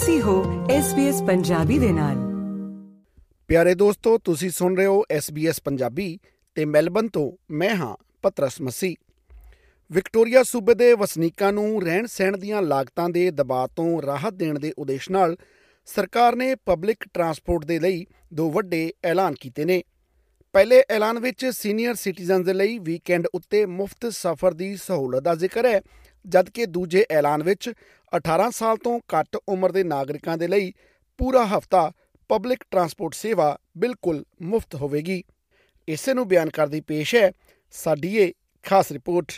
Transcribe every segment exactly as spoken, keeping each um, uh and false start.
ਤੁਸੀਂ ਹੋ S B S Punjabi ਦੇ ਨਾਲ। ਪਿਆਰੇ ਦੋਸਤੋ, ਤੁਸੀਂ ਸੁਣ ਰਹੇ ਹੋ ਐਸ ਬੀ ਐਸ ਪੰਜਾਬੀ ਤੇ ਮੈਲਬਨ ਤੋਂ ਮੈਂ ਹਾਂ ਪਤਰਸ ਮਸੀਹ। ਵਿਕਟੋਰੀਆ ਸੂਬੇ ਦੇ ਵਸਨੀਕਾਂ ਨੂੰ ਰਹਿਣ ਸਹਿਣ ਦੀਆਂ ਲਾਗਤਾਂ ਦੇ ਦਬਾਅ ਤੋਂ ਰਾਹਤ ਦੇਣ ਦੇ ਉਦੇਸ਼ ਨਾਲ ਸਰਕਾਰ ਨੇ ਪਬਲਿਕ ਟਰਾਂਸਪੋਰਟ ਦੇ ਲਈ ਦੋ ਵੱਡੇ ਐਲਾਨ ਕੀਤੇ ਨੇ। ਪਹਿਲੇ ਐਲਾਨ ਵਿੱਚ ਸੀਨੀਅਰ ਸਿਟੀਜ਼ਨਜ਼ ਦੇ ਲਈ ਵੀਕਐਂਡ ਉੱਤੇ ਮੁਫਤ ਸਫ਼ਰ ਦੀ ਸਹੂਲਤ ਦਾ ਜ਼ਿਕਰ ਹੈ, ਜਦਕਿ ਦੂਜੇ ਐਲਾਨ ਵਿੱਚ ਅਠਾਰਾਂ ਸਾਲ ਤੋਂ ਘੱਟ ਉਮਰ ਦੇ ਨਾਗਰਿਕਾਂ ਦੇ ਲਈ ਪੂਰਾ ਹਫ਼ਤਾ ਪਬਲਿਕ ਟਰਾਂਸਪੋਰਟ ਸੇਵਾ ਬਿਲਕੁਲ ਮੁਫਤ ਹੋਵੇਗੀ। ਇਸੇ ਨੂੰ ਬਿਆਨ ਕਰਦੀ ਪੇਸ਼ ਹੈ ਸਾਡੀ ਇਹ ਖਾਸ report.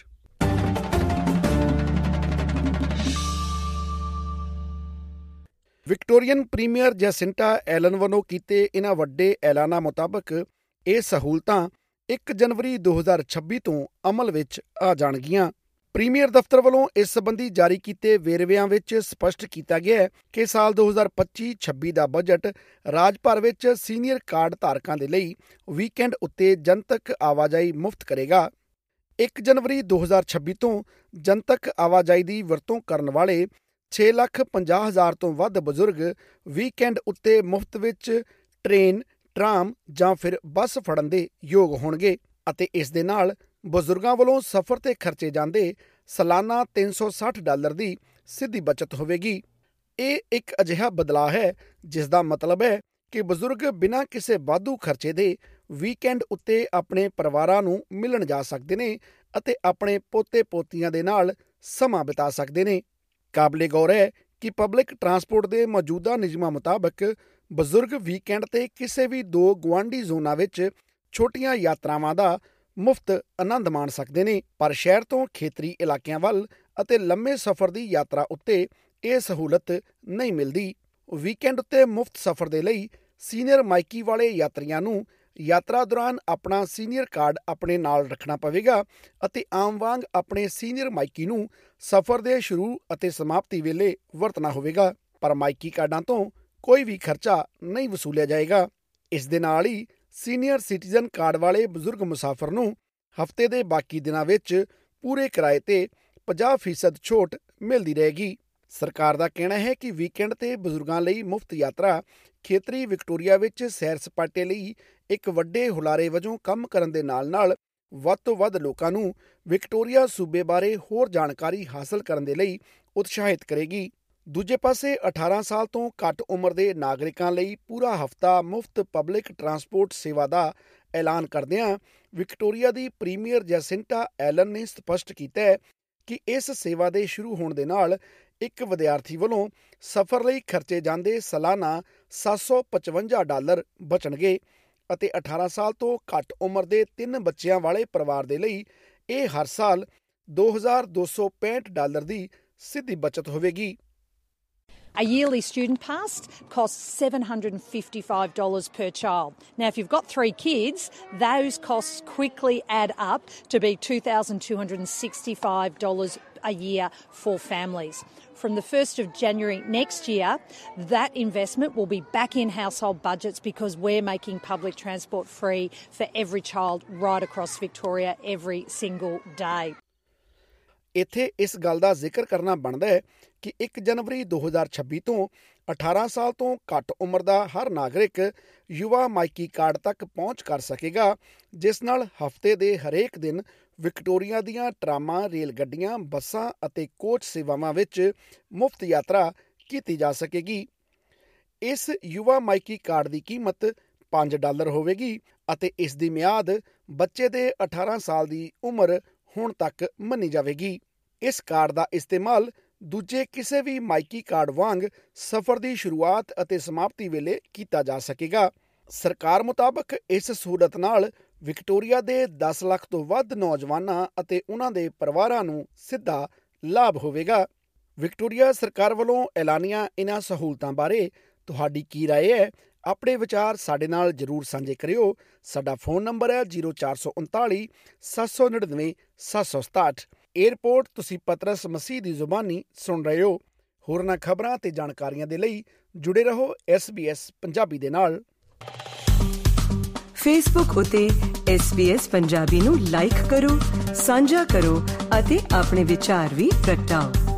Victorian premier Jacinta Allan ਵੱਲੋਂ ਕੀਤੇ ਇਹਨਾਂ ਵੱਡੇ ਐਲਾਨਾਂ ਮੁਤਾਬਕ ਇਹ ਸਹੂਲਤਾਂ ਇੱਕ ਜਨਵਰੀ ਦੋ ਹਜ਼ਾਰ ਛੱਬੀ ਤੋਂ ਅਮਲ ਵਿੱਚ ਆ ਜਾਣਗੀਆਂ। ਪ੍ਰੀਮੀਅਰ ਦਫ਼ਤਰ ਵੱਲੋਂ ਇਸ ਸੰਬੰਧੀ ਜਾਰੀ ਕੀਤੇ ਵੇਰਵਿਆਂ ਵਿੱਚ ਸਪਸ਼ਟ ਕੀਤਾ ਗਿਆ ਹੈ ਕਿ ਸਾਲ ਦੋ ਹਜ਼ਾਰ ਪੱਚੀ ਛੱਬੀ ਦਾ ਬਜਟ ਰਾਜ ਭਰ ਵਿੱਚ ਸੀਨੀਅਰ ਕਾਰਡ ਧਾਰਕਾਂ ਦੇ ਲਈ ਵੀਕਐਂਡ ਉੱਤੇ ਜਨਤਕ ਆਵਾਜਾਈ ਮੁਫਤ ਕਰੇਗਾ। ਇੱਕ ਜਨਵਰੀ ਦੋ ਹਜ਼ਾਰ ਛੱਬੀ ਤੋਂ ਜਨਤਕ ਆਵਾਜਾਈ ਦੀ ਵਰਤੋਂ ਕਰਨ ਵਾਲੇ ਛੇ ਲੱਖ ਪੰਜਾਹ ਹਜ਼ਾਰ ਤੋਂ ਵੱਧ ਬਜ਼ੁਰਗ ਵੀਕਐਂਡ ਉੱਤੇ ਮੁਫਤ ਵਿੱਚ ਟ੍ਰੇਨ, ਟਰਾਮ ਜਾਂ ਫਿਰ ਬੱਸ ਫੜਨ ਦੇ ਯੋਗ ਹੋਣਗੇ ਅਤੇ ਇਸ ਦੇ ਨਾਲ ਬਜ਼ੁਰਗਾਂ ਵੱਲੋਂ ਸਫ਼ਰ ਤੇ ਖਰਚੇ ਜਾਂਦੇ ਸਾਲਾਨਾ ਤਿੰਨ ਸੌ ਸੱਠ ਡਾਲਰ ਦੀ ਸਿੱਧੀ ਬਚਤ ਹੋਵੇਗੀ। ਇਹ ਇੱਕ ਅਜਿਹਾ ਬਦਲਾਅ ਹੈ ਜਿਸ ਦਾ ਮਤਲਬ ਹੈ ਕਿ ਬਜ਼ੁਰਗ ਬਿਨਾਂ ਕਿਸੇ ਵਾਧੂ ਖਰਚੇ ਦੇ ਵੀਕਐਂਡ ਉੱਤੇ ਆਪਣੇ ਪਰਿਵਾਰਾਂ ਨੂੰ ਮਿਲਣ ਜਾ ਸਕਦੇ ਨੇ ਅਤੇ ਆਪਣੇ ਪੋਤੇ ਪੋਤੀਆਂ ਦੇ ਨਾਲ ਸਮਾਂ ਬਿਤਾ ਸਕਦੇ ਨੇ। ਕਾਬਲੇ ਗੌਰ ਹੈ ਕਿ ਪਬਲਿਕ ਟਰਾਂਸਪੋਰਟ ਦੇ ਮੌਜੂਦਾ ਨਿਯਮਾਂ ਮੁਤਾਬਕ ਬਜ਼ੁਰਗ ਵੀਕਐਂਡ ਤੇ ਕਿਸੇ ਵੀ ਦੋ ਗੁਆਂਢੀ ਜ਼ੋਨਾਂ ਵਿੱਚ ਛੋਟੀਆਂ ਯਾਤਰਾਵਾਂ ਦਾ ਮੁਫਤ ਆਨੰਦ ਮਾਣ ਸਕਦੇ ਨੇ, ਪਰ ਸ਼ਹਿਰ ਤੋਂ ਖੇਤਰੀ ਇਲਾਕਿਆਂ ਵੱਲ ਅਤੇ ਲੰਮੇ ਸਫ਼ਰ ਦੀ ਯਾਤਰਾ ਉੱਤੇ ਇਹ ਸਹੂਲਤ ਨਹੀਂ ਮਿਲਦੀ। ਵੀਕਐਂਡ ਉੱਤੇ ਮੁਫਤ ਸਫ਼ਰ ਦੇ ਲਈ ਸੀਨੀਅਰ ਮਾਈਕੀ ਵਾਲੇ ਯਾਤਰੀਆਂ ਨੂੰ ਯਾਤਰਾ ਦੌਰਾਨ ਆਪਣਾ ਸੀਨੀਅਰ ਕਾਰਡ ਆਪਣੇ ਨਾਲ ਰੱਖਣਾ ਪਵੇਗਾ ਅਤੇ ਆਮ ਵਾਂਗ ਆਪਣੇ ਸੀਨੀਅਰ ਮਾਈਕੀ ਨੂੰ ਸਫ਼ਰ ਦੇ ਸ਼ੁਰੂ ਅਤੇ ਸਮਾਪਤੀ ਵੇਲੇ ਵਰਤਣਾ ਹੋਵੇਗਾ, ਪਰ ਮਾਈਕੀ ਕਾਰਡਾਂ ਤੋਂ ਕੋਈ ਵੀ ਖਰਚਾ ਨਹੀਂ ਵਸੂਲਿਆ ਜਾਏਗਾ। ਇਸ ਦੇ ਨਾਲ ਹੀ ਸੀਨੀਅਰ ਸਿਟੀਜ਼ਨ ਕਾਰਡ ਵਾਲੇ ਬਜ਼ੁਰਗ ਮੁਸਾਫਰ ਨੂੰ ਹਫ਼ਤੇ ਦੇ ਬਾਕੀ ਦਿਨਾਂ ਵਿੱਚ ਪੂਰੇ ਕਿਰਾਏ ਤੇ ਪੰਜਾਹ ਫੀਸਦ ਛੋਟ ਮਿਲਦੀ ਰਹੇਗੀ। ਸਰਕਾਰ ਦਾ ਕਹਿਣਾ ਹੈ ਕਿ ਵੀਕਐਂਡ ਤੇ ਬਜ਼ੁਰਗਾਂ ਲਈ ਮੁਫਤ ਯਾਤਰਾ ਖੇਤਰੀ ਵਿਕਟੋਰੀਆ ਵਿੱਚ ਸੈਰ ਸਪਾਟੇ ਲਈ ਇੱਕ ਵੱਡੇ ਹੁਲਾਰੇ ਵਜੋਂ ਕੰਮ ਕਰਨ ਦੇ ਨਾਲ ਨਾਲ ਵੱਧ ਤੋਂ ਵੱਧ ਲੋਕਾਂ ਨੂੰ ਵਿਕਟੋਰੀਆ ਸੂਬੇ ਬਾਰੇ ਹੋਰ ਜਾਣਕਾਰੀ ਹਾਸਲ ਕਰਨ ਦੇ ਲਈ ਉਤਸ਼ਾਹਿਤ ਕਰੇਗੀ। ਦੂਜੇ ਪਾਸੇ ਅਠਾਰਾਂ ਸਾਲ ਤੋਂ ਘੱਟ ਉਮਰ ਦੇ ਨਾਗਰਿਕਾਂ ਲਈ ਪੂਰਾ ਹਫ਼ਤਾ ਮੁਫਤ ਪਬਲਿਕ ਟਰਾਂਸਪੋਰਟ ਸੇਵਾ ਦਾ ਐਲਾਨ ਕਰਦਿਆਂ ਵਿਕਟੋਰੀਆ ਦੀ ਪ੍ਰੀਮੀਅਰ ਜੈਸਿੰਟਾ ਐਲਨ ਨੇ ਸਪਸ਼ਟ ਕੀਤਾ ਹੈ ਕਿ ਇਸ ਸੇਵਾ ਦੇ ਸ਼ੁਰੂ ਹੋਣ ਦੇ ਨਾਲ ਇੱਕ ਵਿਦਿਆਰਥੀ ਵੱਲੋਂ ਸਫ਼ਰ ਲਈ ਖਰਚੇ ਜਾਂਦੇ ਸਾਲਾਨਾ ਸੱਤ ਸੌ ਪਚਵੰਜਾ ਡਾਲਰ ਬਚਣਗੇ ਅਤੇ ਅਠਾਰਾਂ ਸਾਲ ਤੋਂ ਘੱਟ ਉਮਰ ਦੇ ਤਿੰਨ ਬੱਚਿਆਂ ਵਾਲੇ ਪਰਿਵਾਰ ਦੇ ਲਈ ਇਹ ਹਰ ਸਾਲ ਦੋ ਹਜ਼ਾਰ ਦੋ ਸੌ ਪੈਂਹਠ ਡਾਲਰ ਦੀ ਸਿੱਧੀ ਬਚਤ ਹੋਵੇਗੀ। A yearly student pass costs seven hundred fifty-five dollars per child. Now, if you've got three kids, those costs quickly add up to be two thousand two hundred sixty-five dollars a year for families. From the first of January next year, that investment will be back in household budgets because we're making public transport free for every child right across Victoria every single day. ਇੱਥੇ ਇਸ ਗੱਲ ਦਾ ਜ਼ਿਕਰ ਕਰਨਾ ਬਣਦਾ ਹੈ ਕਿ ਇੱਕ ਜਨਵਰੀ ਦੋ ਹਜ਼ਾਰ ਛੱਬੀ ਤੋਂ ਅਠਾਰਾਂ ਸਾਲ ਤੋਂ ਘੱਟ ਉਮਰ ਦਾ ਹਰ ਨਾਗਰਿਕ ਯੁਵਾ ਮਾਈਕੀ ਕਾਰਡ ਤੱਕ ਪਹੁੰਚ ਕਰ ਸਕੇਗਾ, ਜਿਸ ਨਾਲ ਹਫ਼ਤੇ ਦੇ ਹਰੇਕ ਦਿਨ ਵਿਕਟੋਰੀਆ ਦੀਆਂ ਟਰਾਮਾਂ, ਰੇਲ ਗੱਡੀਆਂ, ਬੱਸਾਂ ਅਤੇ ਕੋਚ ਸੇਵਾਵਾਂ ਵਿੱਚ ਮੁਫਤ ਯਾਤਰਾ ਕੀਤੀ ਜਾ ਸਕੇਗੀ। ਇਸ ਯੁਵਾ ਮਾਈਕੀ ਕਾਰਡ ਦੀ ਕੀਮਤ ਪੰਜ ਡਾਲਰ ਹੋਵੇਗੀ ਅਤੇ ਇਸ ਦੀ ਮਿਆਦ ਬੱਚੇ ਦੇ ਅਠਾਰਾਂ ਸਾਲ ਦੀ ਉਮਰ ਹੋਣ ਤੱਕ ਮੰਨੀ ਜਾਵੇਗੀ। ਇਸ ਕਾਰਡ ਦਾ ਇਸਤੇਮਾਲ ਦੂਜੇ ਕਿਸੇ ਵੀ ਮਾਈਕੀ ਕਾਰਡ ਵਾਂਗ ਸਫ਼ਰ ਦੀ ਸ਼ੁਰੂਆਤ ਅਤੇ ਸਮਾਪਤੀ ਵੇਲੇ ਕੀਤਾ ਜਾ ਸਕੇਗਾ। ਸਰਕਾਰ ਮੁਤਾਬਕ ਇਸ ਸਹੂਲਤ ਨਾਲ ਵਿਕਟੋਰੀਆ ਦੇ ਦਸ ਲੱਖ ਤੋਂ ਵੱਧ ਨੌਜਵਾਨਾਂ ਅਤੇ ਉਹਨਾਂ ਦੇ ਪਰਿਵਾਰਾਂ ਨੂੰ ਸਿੱਧਾ ਲਾਭ ਹੋਵੇਗਾ। ਵਿਕਟੋਰੀਆ ਸਰਕਾਰ ਵੱਲੋਂ ਐਲਾਨੀਆਂ ਇਹਨਾਂ ਸਹੂਲਤਾਂ ਬਾਰੇ ਤੁਹਾਡੀ ਕੀ ਰਾਏ ਹੈ? ਆਪਣੇ ਵਿਚਾਰ ਸਾਡੇ ਨਾਲ ਜ਼ਰੂਰ ਸਾਂਝੇ ਕਰਿਓ। ਸਾਡਾ ਫੋਨ ਨੰਬਰ ਹੈ ਜ਼ੀਰੋ ਚਾਰ ਸੌ ਉਨਤਾਲੀ ਸੱਤ ਸੌ ਨੜਿਨਵੇਂ ਸੱਤ ਸੌ ਸਤਾਹਠ। ਏਅਰਪੋਰਟ ਤੁਸੀਂ ਪਤਰਸ ਮਸੀਹ ਦੀ ਜ਼ੁਬਾਨੀ ਸੁਣ ਰਹੇ ਹੋ। ਹੋਰਨਾਂ ਖਬਰਾਂ ਤੇ ਜਾਣਕਾਰੀਆਂ ਦੇ ਲਈ ਜੁੜੇ ਰਹੋ ਐਸ ਬੀ ਐਸ ਪੰਜਾਬੀ ਦੇ ਨਾਲ। ਫੇਸਬੁੱਕ ਉਤੇ ਐਸ ਬੀ ਐਸ ਪੰਜਾਬੀ ਨੂੰ ਲਾਈਕ ਕਰੋ, ਸਾਂਝਾ ਕਰੋ ਅਤੇ ਆਪਣੇ ਵਿਚਾਰ ਵੀ ਪ੍ਰਗਟਾਓ।